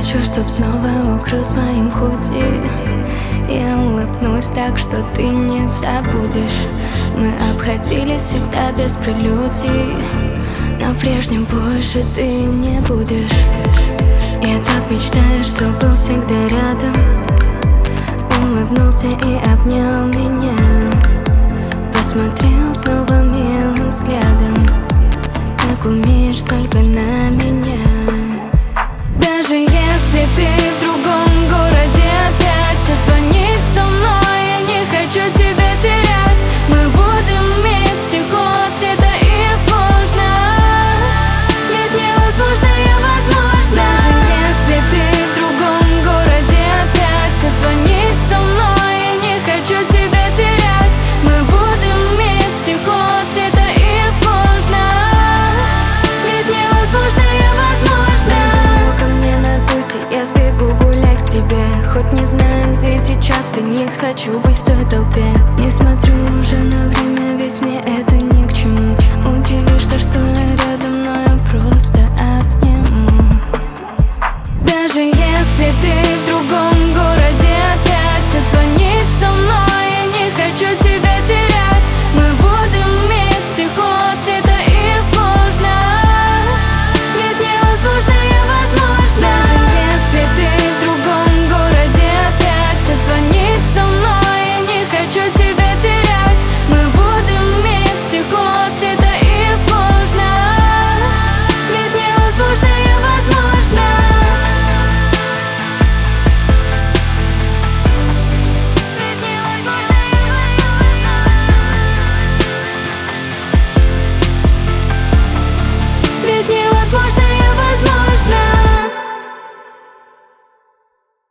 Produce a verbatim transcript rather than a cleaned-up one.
хочу, чтоб снова укрыл своим худи. Я улыбнусь так, что ты не забудешь. Мы обходились всегда без прелюдий, но прежним больше ты не будешь. Я так мечтаю, что был всегда рядом, улыбнулся и обнял меня. Посмотри